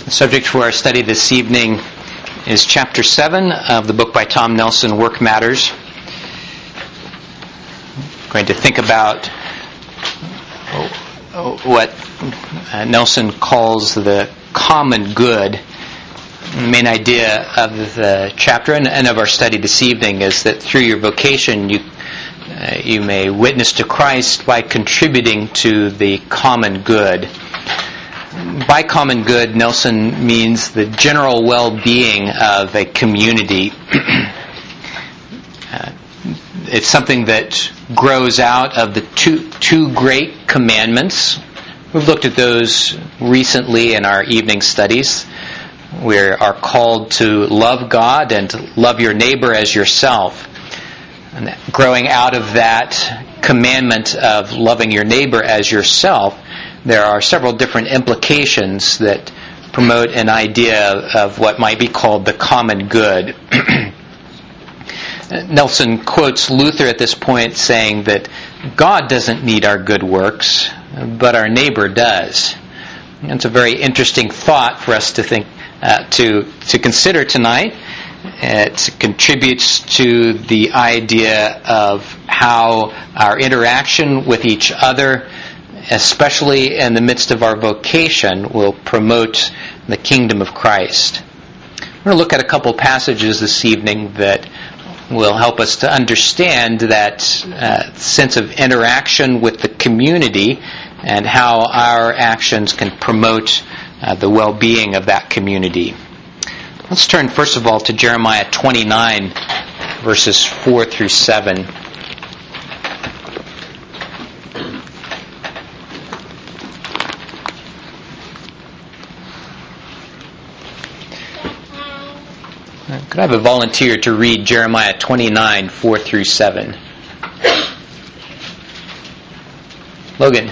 The subject for our study this evening is Chapter 7 of the book by Tom Nelson, Work Matters. I'm going to think about what Nelson calls the common good. The main idea of the chapter and of our study this evening is that through your vocation you may witness to Christ by contributing to the common good. By common good, Nelson means the general well-being of a community. It's something that grows out of the two great commandments. We've looked at those recently in our evening studies. We are called to love God and to love your neighbor as yourself. And growing out of that commandment of loving your neighbor as yourself, there are several different implications that promote an idea of what might be called the common good. Nelson quotes Luther at this point saying that God doesn't need our good works, but our neighbor does. It's a very interesting thought for us to think, to consider tonight. It contributes to the idea of how our interaction with each other, especially in the midst of our vocation, will promote the kingdom of Christ. We're going to look at a couple passages this evening that will help us to understand that sense of interaction with the community and how our actions can promote the well-being of that community. Let's turn first of all to Jeremiah 29, verses 4 through 7. Could I have a volunteer to read Jeremiah 29, 4 through 7? Logan.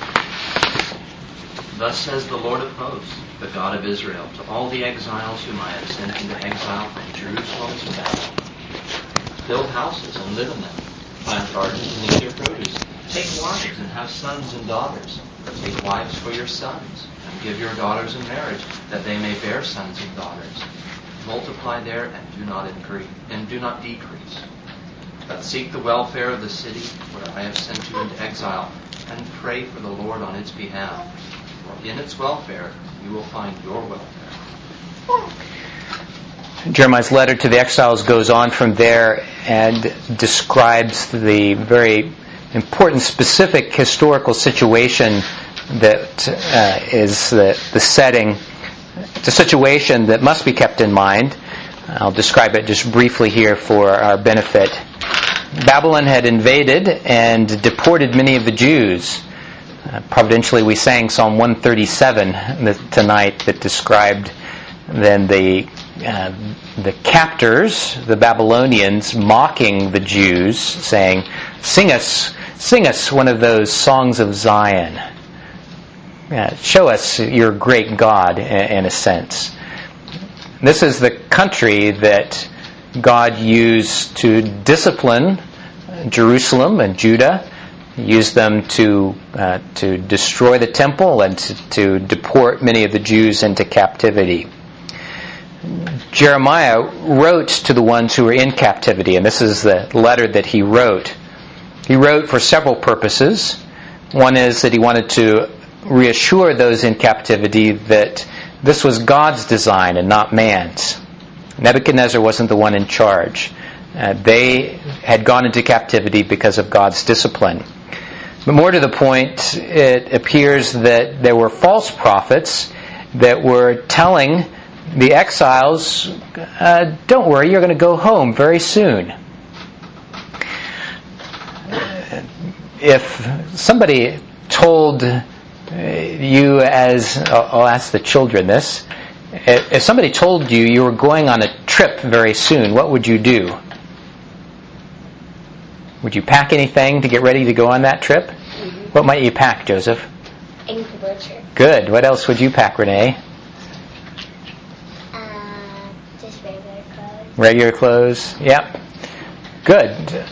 Thus says the Lord of hosts, the God of Israel, to all the exiles whom I have sent into exile from Jerusalem to Babylon. Build houses and live in them. Plant gardens and eat their produce. Take wives and have sons and daughters. Take wives for your sons, and give your daughters in marriage, that they may bear sons and daughters. Multiply there and do not increase, and do not decrease. But seek the welfare of the city where I have sent you into exile, and pray for the Lord on its behalf. For in its welfare you will find your welfare. Jeremiah's letter to the exiles goes on from there and describes the very important specific historical situation that is the setting. It's a situation that must be kept in mind. I'll describe it just briefly here for our benefit. Babylon had invaded and deported many of the Jews. Providentially, we sang Psalm 137 tonight that described then the captors, the Babylonians, mocking the Jews, saying, sing us one of those songs of Zion. Show us your great God, in a sense. This is the country that God used to discipline Jerusalem and Judah, used them to destroy the temple and to deport many of the Jews into captivity. Jeremiah wrote to the ones who were in captivity, and this is the letter that he wrote. He wrote for several purposes. One is that he wanted to reassure those in captivity that this was God's design and not man's. Nebuchadnezzar wasn't the one in charge. They had gone into captivity because of God's discipline. But more to the point, it appears that there were false prophets that were telling the exiles, don't worry, you're going to go home very soon. If somebody told you, as I'll ask the children this, if somebody told you were going on a trip very soon, what would you do? Would you pack anything to get ready to go on that trip? Mm-hmm. What might you pack, Joseph? Anything butcher. Good. What else would you pack, Renee? Just regular clothes. Regular clothes? Yep. Good.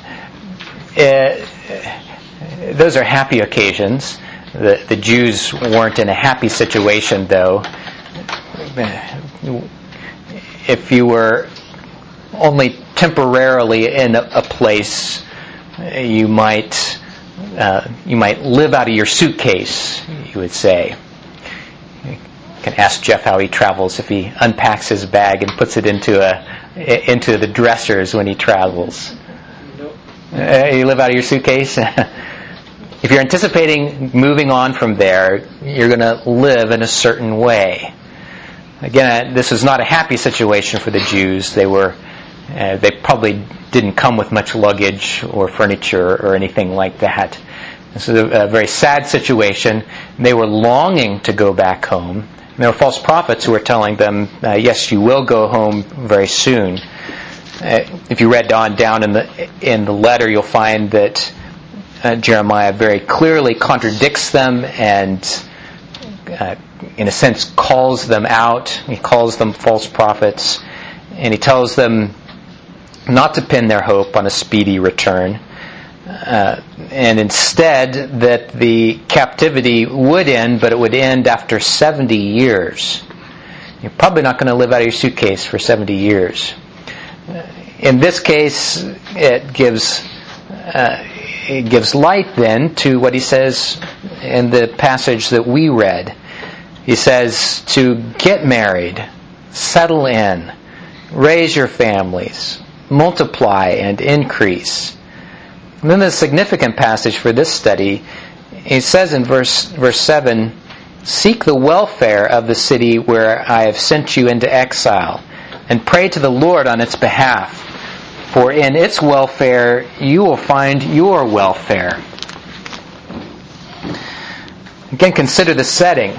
Those are happy occasions. The Jews weren't in a happy situation, though. if you were only temporarily in a place, you might live out of your suitcase, you would say. You can ask Jeff how he travels, if he unpacks his bag and puts it into the dressers when he travels. Nope. You live out of your suitcase? If you're anticipating moving on from there, you're going to live in a certain way. Again, this was not a happy situation for the Jews. They probably didn't come with much luggage or furniture or anything like that. This is a very sad situation. They were longing to go back home. And there were false prophets who were telling them, yes, you will go home very soon. If you read on down in the letter, you'll find that Jeremiah very clearly contradicts them and, in a sense, calls them out. He calls them false prophets. And he tells them not to pin their hope on a speedy return. And instead that the captivity would end, but it would end after 70 years. You're probably not going to live out of your suitcase for 70 years. In this case, it gives light then to what he says in the passage that we read. He says to get married, settle in, raise your families, multiply and increase. And then the significant passage for this study, it says in verse 7, seek the welfare of the city where I have sent you into exile, and pray to the Lord on its behalf. For in its welfare you will find your welfare. Again, consider the setting.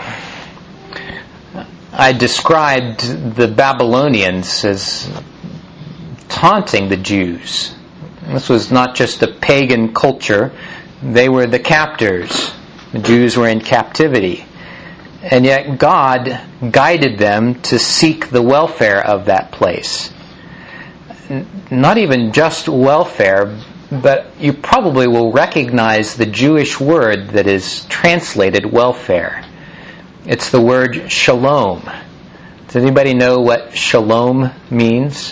I described the Babylonians as taunting the Jews. This was not just a pagan culture. They were the captors. The Jews were in captivity. And yet God guided them to seek the welfare of that place. Not even just welfare, but you probably will recognize the Jewish word that is translated welfare. It's the word shalom. Does anybody know what shalom means?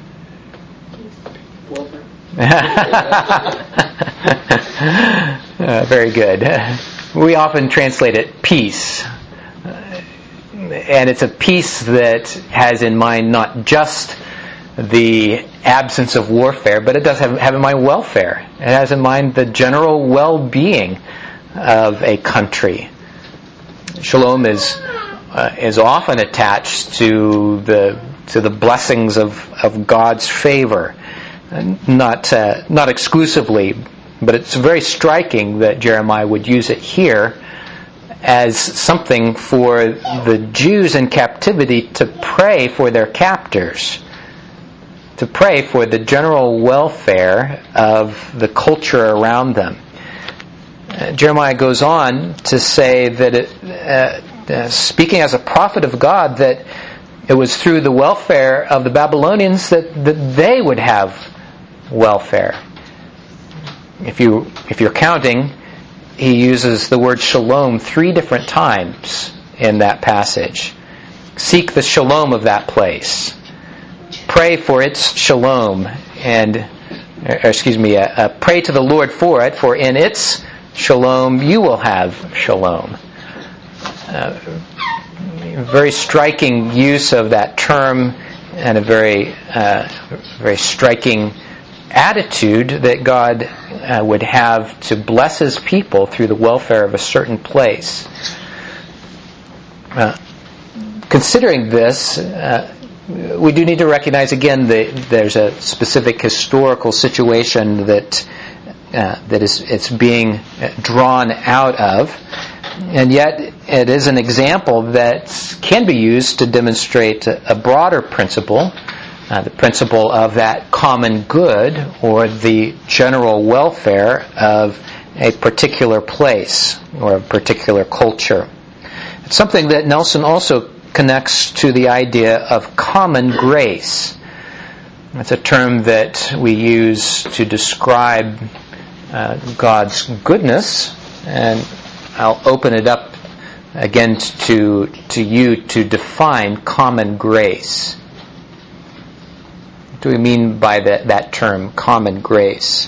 Very good. We often translate it peace. And it's a peace that has in mind not just the absence of warfare, but it does have in mind welfare. It has in mind the general well-being of a country. Shalom is often attached to the blessings of God's favor. Not exclusively, but it's very striking that Jeremiah would use it here as something for the Jews in captivity to pray for their captors, to pray for the general welfare of the culture around them. Jeremiah goes on to say that speaking as a prophet of God, that it was through the welfare of the Babylonians that they would have welfare. If you're counting, he uses the word shalom 3 different times in that passage. Seek the shalom of that place. Pray for its shalom, and pray to the Lord for it, for in its shalom you will have shalom. Very striking use of that term, and a very striking attitude that God would have to bless His people through the welfare of a certain place. Considering this, we do need to recognize again that there's a specific historical situation that it's being drawn out of, and yet it is an example that can be used to demonstrate a broader principle. The principle of that common good or the general welfare of a particular place or a particular culture. It's something that Nelson also connects to the idea of common grace. It's a term that we use to describe God's goodness, and I'll open it up again to you to define common grace. What do we mean by that term, common grace?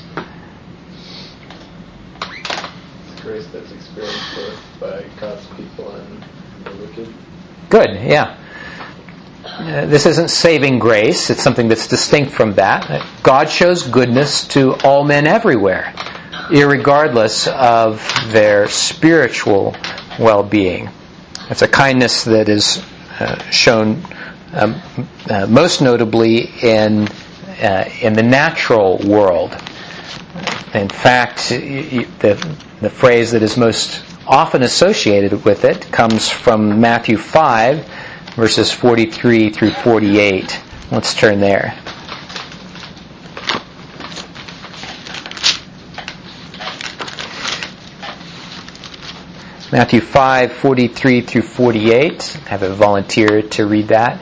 Grace that's experienced both by God's people and the wicked. Good, yeah. This isn't saving grace. It's something that's distinct from that. God shows goodness to all men everywhere, irregardless of their spiritual well-being. It's a kindness that is shown most notably in the natural world. In fact, the phrase that is most often associated with it comes from Matthew 5, verses 43 through 48. Let's turn there. Matthew 5, 43 through 48. Have a volunteer to read that.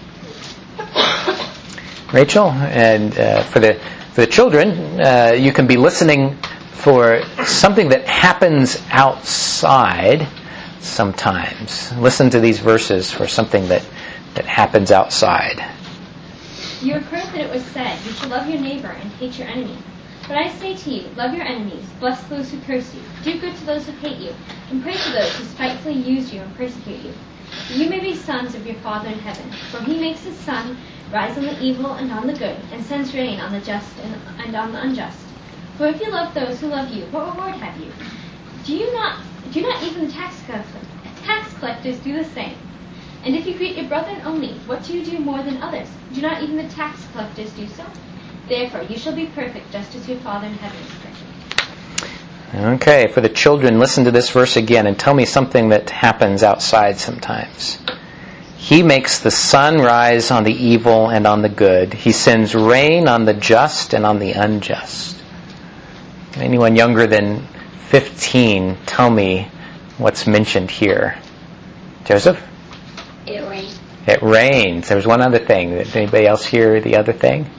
Rachel, and for the children, you can be listening for something that happens outside sometimes. Listen to these verses for something that happens outside. You have heard that it was said, you shall love your neighbor and hate your enemy. But I say to you, love your enemies, bless those who curse you, do good to those who hate you, and pray for those who spitefully use you and persecute you. That you may be sons of your Father in heaven. For he makes his sun rise on the evil and on the good, and sends rain on the just and on the unjust. For if you love those who love you, what reward have you? Do not even the tax collectors do the same? And if you greet your brethren only, what do you do more than others? Do not even the tax collectors do so? Therefore, you shall be perfect, just as your Father in heaven is perfect. Okay, for the children, listen to this verse again and tell me something that happens outside sometimes. He makes the sun rise on the evil and on the good. He sends rain on the just and on the unjust. Anyone younger than 15, tell me what's mentioned here. Joseph? It rains. It rains. There's one other thing. Did anybody else hear the other thing?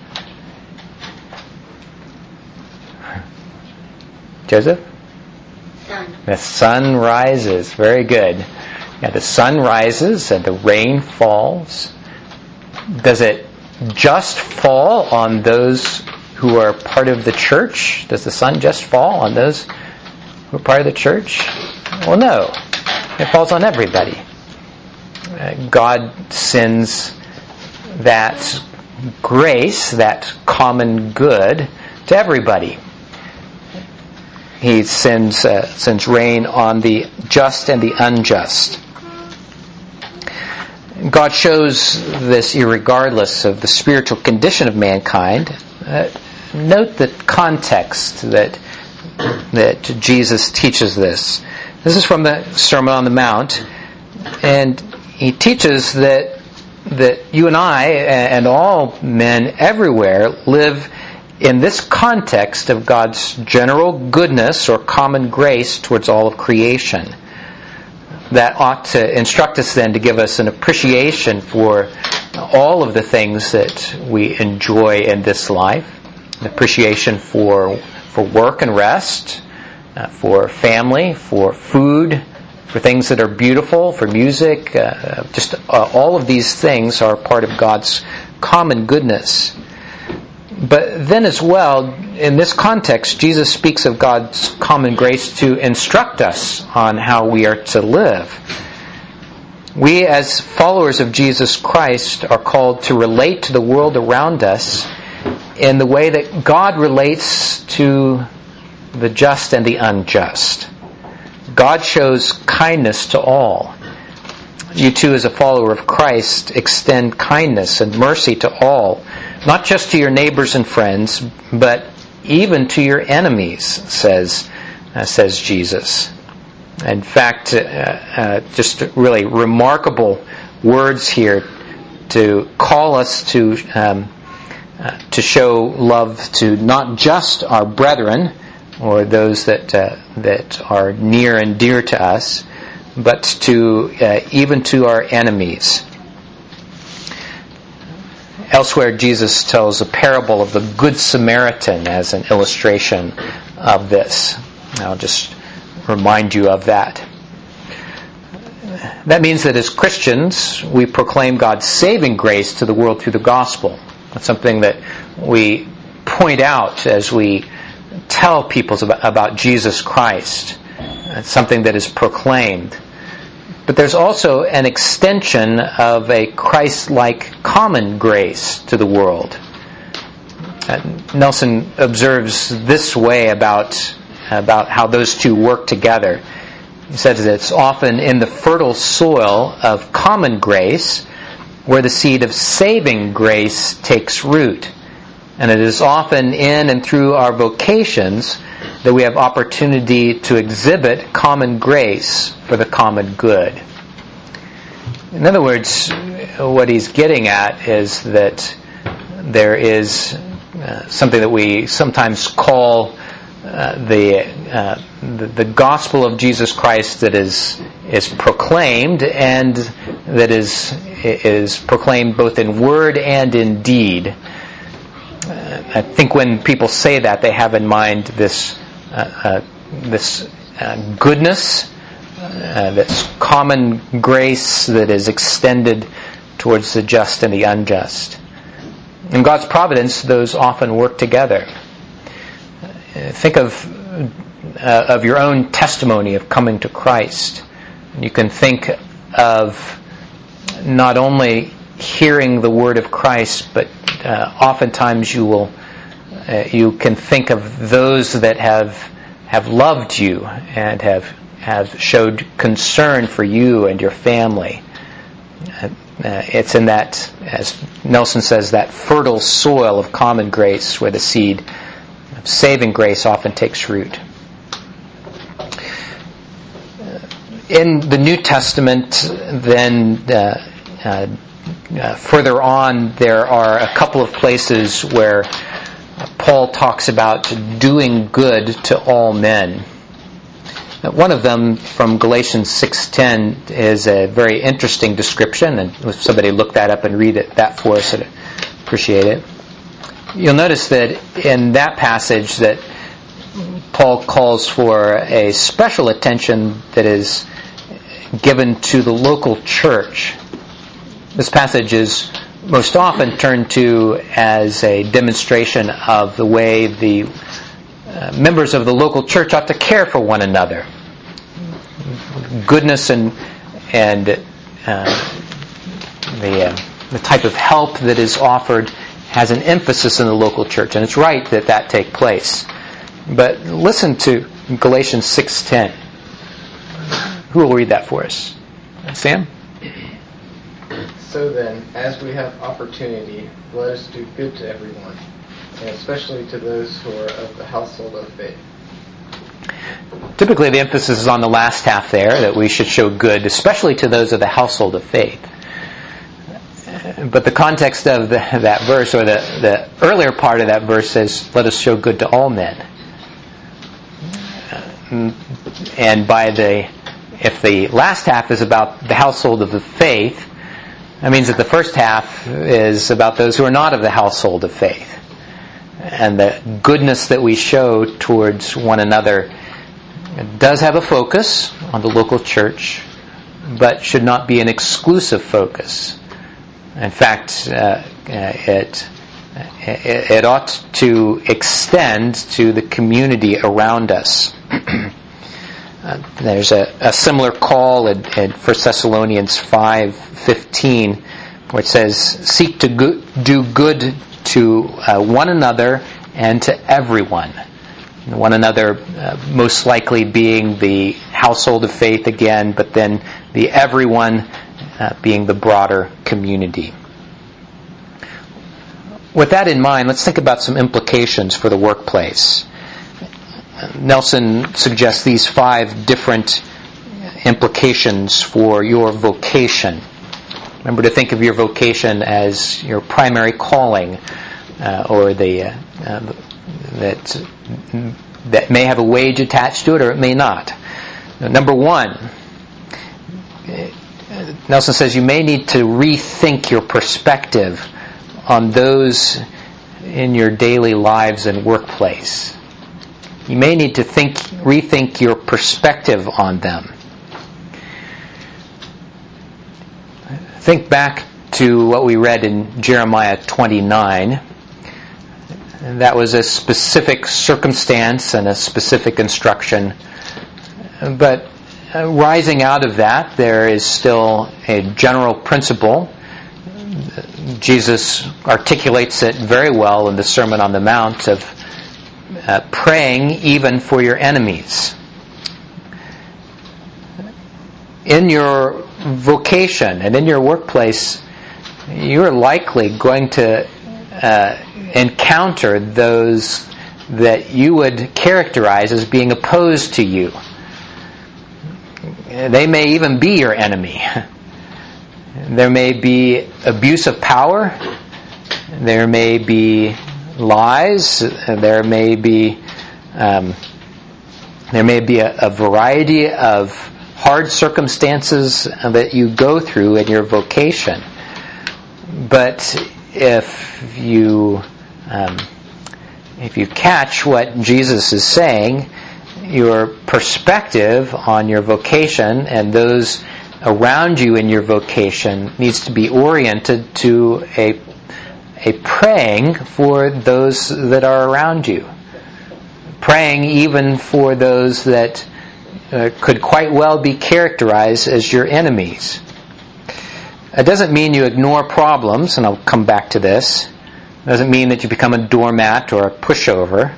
Joseph? Sun. The sun rises. Very good. Yeah, the sun rises and the rain falls. Does it just fall on those who are part of the church? Does the sun just fall on those who are part of the church? Well, no. It falls on everybody. God sends that grace, that common good, to everybody. He sends rain on the just and the unjust. God shows this irregardless of the spiritual condition of mankind. Note the context that Jesus teaches this. This is from the Sermon on the Mount, and he teaches that you and I and all men everywhere live in this context of God's general goodness or common grace towards all of creation. That ought to instruct us then to give us an appreciation for all of the things that we enjoy in this life. An appreciation for work and rest, for family, for food, for things that are beautiful, for music. Just all of these things are part of God's common goodness. But then as well, in this context, Jesus speaks of God's common grace to instruct us on how we are to live. We, as followers of Jesus Christ, are called to relate to the world around us in the way that God relates to the just and the unjust. God shows kindness to all. You too, as a follower of Christ, extend kindness and mercy to all, not just to your neighbors and friends, but even to your enemies, says Jesus. In fact, just really remarkable words here to call us to show love to not just our brethren or those that are near and dear to us, but to even to our enemies. Elsewhere, Jesus tells a parable of the Good Samaritan as an illustration of this. I'll just remind you of that. That means that as Christians, we proclaim God's saving grace to the world through the gospel. That's something that we point out as we tell people about Jesus Christ. It's something that is proclaimed. But there's also an extension of a Christ-like common grace to the world. Nelson observes this way about how those two work together. He says that it's often in the fertile soil of common grace where the seed of saving grace takes root. And it is often in and through our vocations that we have opportunity to exhibit common grace for the common good. In other words, what he's getting at is that there is something that we sometimes call the gospel of Jesus Christ that is proclaimed, and that is proclaimed both in word and in deed. I think when people say that, they have in mind this goodness, this common grace that is extended towards the just and the unjust. In God's providence, those often work together. Think of your own testimony of coming to Christ. You can think of not only hearing the word of Christ, but oftentimes you can think of those that have loved you and have showed concern for you and your family. It's in that, as Nelson says, that fertile soil of common grace where the seed of saving grace often takes root. In the New Testament, then, further on, there are a couple of places where Paul talks about doing good to all men. One of them, from Galatians 6:10, is a very interesting description, and if somebody look that up and read that for us, I'd appreciate it. You'll notice that in that passage that Paul calls for a special attention that is given to the local church. This passage is most often turned to as a demonstration of the way the members of the local church ought to care for one another. Goodness and the type of help that is offered has an emphasis in the local church, and it's right that take place. But listen to Galatians 6:10. Who will read that for us? Sam? So then, as we have opportunity, let us do good to everyone, and especially to those who are of the household of faith. Typically the emphasis is on the last half there, that we should show good, especially to those of the household of faith. But the context of that verse, or the earlier part of that verse, says, let us show good to all men. And if the last half is about the household of the faith, that means that the first half is about those who are not of the household of faith. And the goodness that we show towards one another does have a focus on the local church, but should not be an exclusive focus. In fact, it ought to extend to the community around us. There's a similar call in 1 Thessalonians 5:15, where it says, "Seek to do good to one another and to everyone." One another most likely being the household of faith again, but then the everyone being the broader community. With that in mind, let's think about some implications for the workplace. Nelson suggests these 5 different implications for your vocation. Remember to think of your vocation as your primary calling, or that may have a wage attached to it, or it may not. Number 1, Nelson says you may need to rethink your perspective on those in your daily lives and workplace. You may need to rethink your perspective on them. Think back to what we read in Jeremiah 29. And that was a specific circumstance and a specific instruction. But rising out of that, there is still a general principle. Jesus articulates it very well in the Sermon on the Mount of praying even for your enemies. In your vocation and in your workplace, you're likely going to encounter those that you would characterize as being opposed to you. They may even be your enemy. There may be abuse of power. There may be lies. There may be a variety of hard circumstances that you go through in your vocation. But if you catch what Jesus is saying, your perspective on your vocation and those around you in your vocation needs to be oriented to a praying for those that are around you. Praying even for those that could quite well be characterized as your enemies. It doesn't mean you ignore problems, and I'll come back to this. It doesn't mean that you become a doormat or a pushover.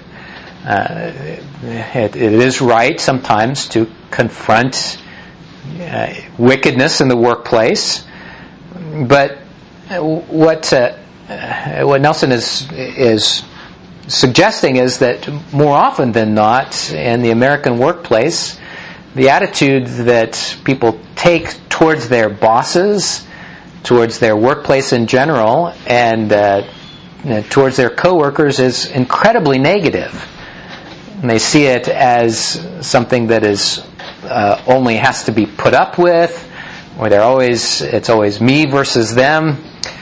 It is right sometimes to confront wickedness in the workplace, but what Nelson is suggesting is that more often than not in the American workplace, the attitude that people take towards their bosses, towards their workplace in general, and towards their coworkers is incredibly negative. And they see it as something that is only has to be put up with, or it's always me versus them,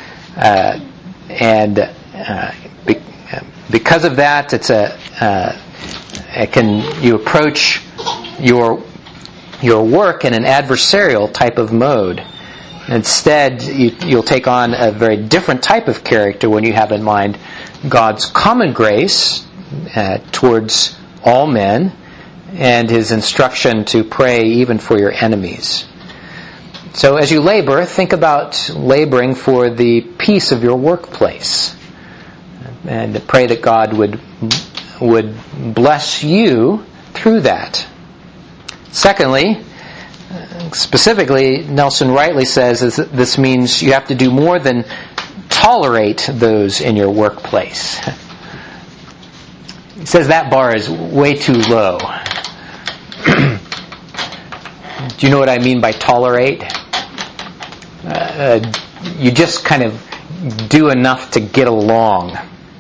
because of that, you approach your work in an adversarial type of mode. Instead, you'll take on a very different type of character when you have in mind God's common grace towards all men and His instruction to pray even for your enemies. So as you labor, think about laboring for the peace of your workplace, and pray that God would bless you through that. Secondly, specifically, Nelson rightly says this means you have to do more than tolerate those in your workplace. He says that bar is way too low. Do you know what I mean by tolerate? You just kind of do enough to get along.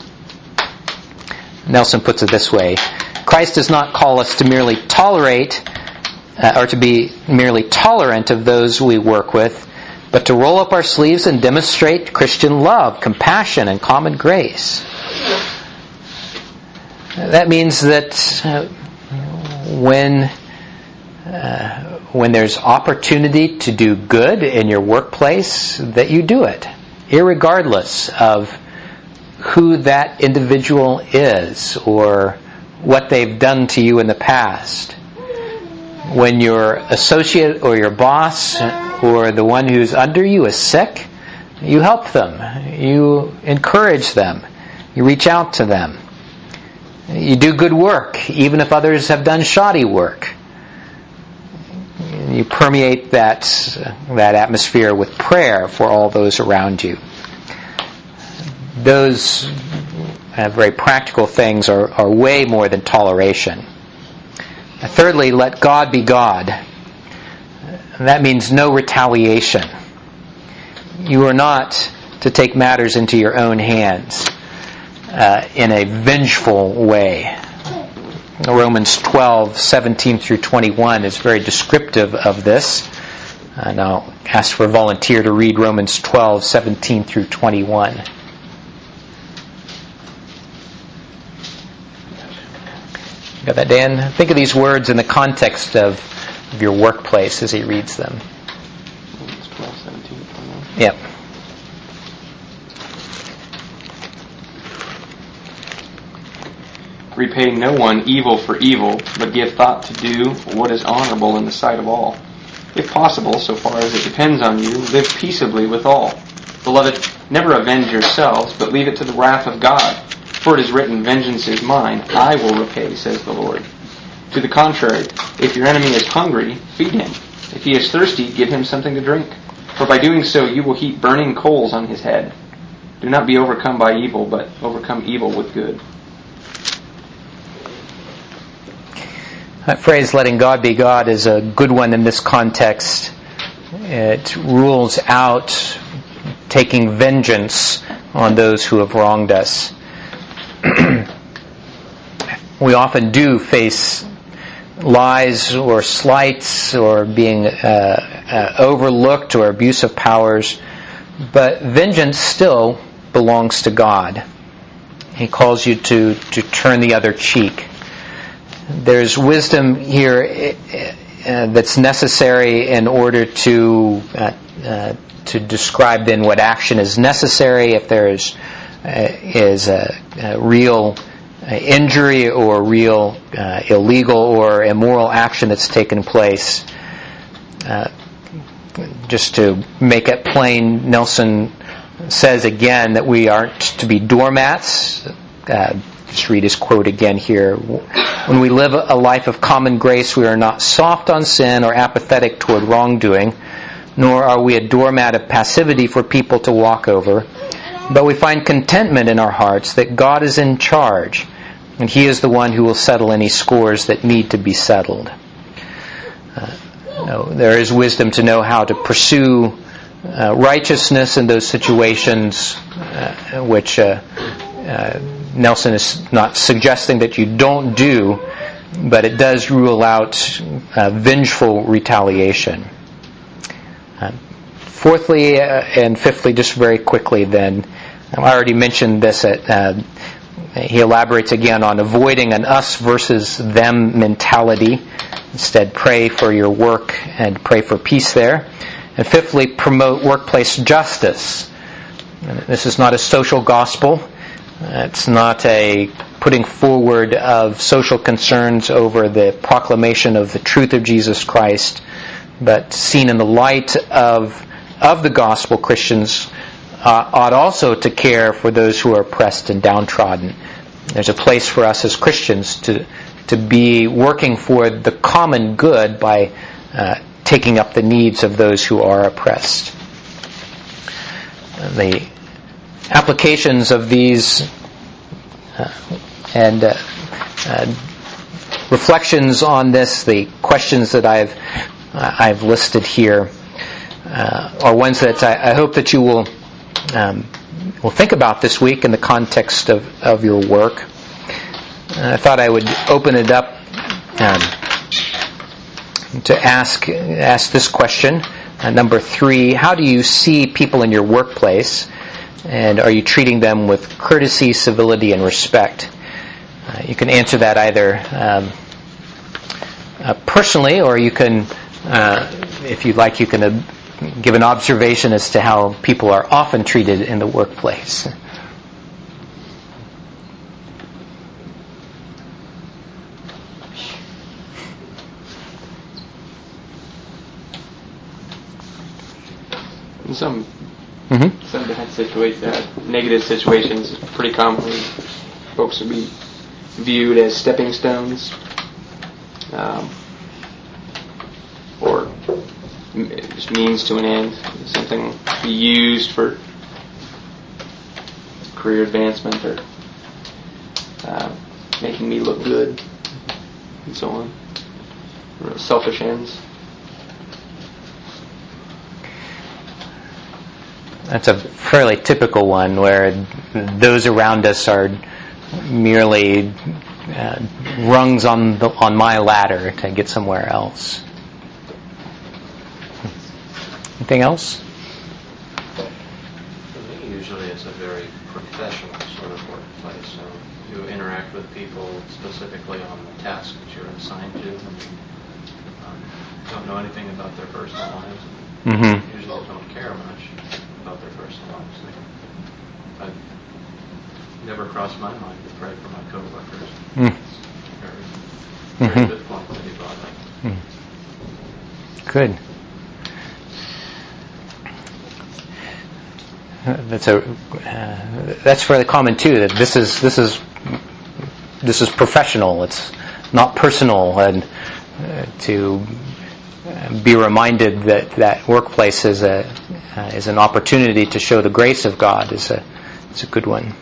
Nelson puts it this way: Christ does not call us to merely tolerate or to be merely tolerant of those we work with, but to roll up our sleeves and demonstrate Christian love, compassion, and common grace. That means that when there's opportunity to do good in your workplace, that you do it, irregardless of who that individual is or what they've done to you in the past. When your associate or your boss or the one who's under you is sick, you help them, you encourage them, you reach out to them. You do good work, even if others have done shoddy work. You permeate that atmosphere with prayer for all those around you. Those very practical things are way more than toleration. Thirdly, let God be God. That means no retaliation. You are not to take matters into your own hands in a vengeful way. Romans 12:17 through 21 is very descriptive of this. And I'll ask for a volunteer to read Romans 12:17 through 21. Got that, Dan? Think of these words in the context of your workplace as he reads them. Yep. Repay no one evil for evil, but give thought to do what is honorable in the sight of all. If possible, so far as it depends on you, live peaceably with all. Beloved, never avenge yourselves, but leave it to the wrath of God. For it is written, vengeance is mine, I will repay, says the Lord. To the contrary, if your enemy is hungry, feed him. If he is thirsty, give him something to drink. For by doing so, you will heap burning coals on his head. Do not be overcome by evil, but overcome evil with good. That phrase, letting God be God, is a good one in this context. It rules out taking vengeance on those who have wronged us. We often do face lies or slights or being overlooked or abuse of powers, but vengeance still belongs to God. He calls you to turn the other cheek. There's wisdom here that's necessary in order to describe then what action is necessary if there is a real injury or real illegal or immoral action that's taken place. Just to make it plain, Nelson says again that we aren't to be doormats. Just read his quote again here. When we live a life of common grace, we are not soft on sin or apathetic toward wrongdoing, nor are we a doormat of passivity for people to walk over, but we find contentment in our hearts that God is in charge, and He is the one who will settle any scores that need to be settled. There is wisdom to know how to pursue righteousness in those situations, which Nelson is not suggesting that you don't do, but it does rule out vengeful retaliation. Fourthly and fifthly, just very quickly then, I already mentioned this. He elaborates again on avoiding an us versus them mentality. Instead, pray for your work and pray for peace there. And fifthly, promote workplace justice. This is not a social gospel. It's not a putting forward of social concerns over the proclamation of the truth of Jesus Christ, but seen in the light of the gospel, Christians ought also to care for those who are oppressed and downtrodden. There's a place for us as Christians to be working for the common good by taking up the needs of those who are oppressed. The applications of these and reflections on this, the questions that I've listed here, are ones that I hope that you will think about this week in the context of your work. I thought I would open it up to ask this question. Number 3, how do you see people in your workplace? And are you treating them with courtesy, civility, and respect? You can answer that either personally, or you can, if you'd like, you can give an observation as to how people are often treated in the workplace. In some bad situations, negative situations, pretty commonly folks would be viewed as stepping stones, or just means to an end, something to be used for career advancement or making me look good, and so on. Selfish ends. That's a fairly typical one where those around us are merely rungs on my ladder to get somewhere else. Anything else? For me, usually it's a very professional sort of workplace. So you interact with people specifically on the task that you're assigned to, and don't know anything about their personal lives. Mm-hmm. Usually don't care much. about their personal lives. I've never crossed my mind to pray for my coworkers. Very good point that he brought up. Good. That's fairly common too. That this is professional. It's not personal, and to be reminded that workplace is an opportunity to show the grace of God is a good one.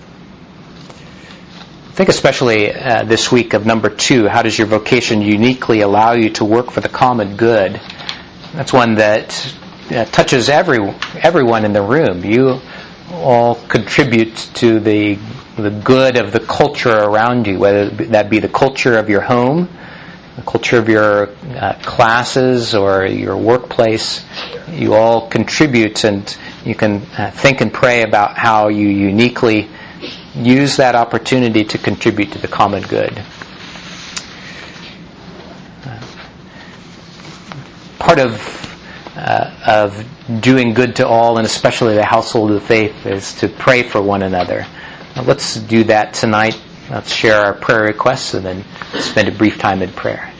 I think especially this week of number 2, how does your vocation uniquely allow you to work for the common good? That's one that touches everyone in the room. You all contribute to the good of the culture around you, whether that be the culture of your home, the culture of your classes, or your workplace. You all contribute, and you can think and pray about how you uniquely use that opportunity to contribute to the common good. Part of doing good to all, and especially the household of faith, is to pray for one another. Let's do that tonight. Let's share our prayer requests and then spend a brief time in prayer.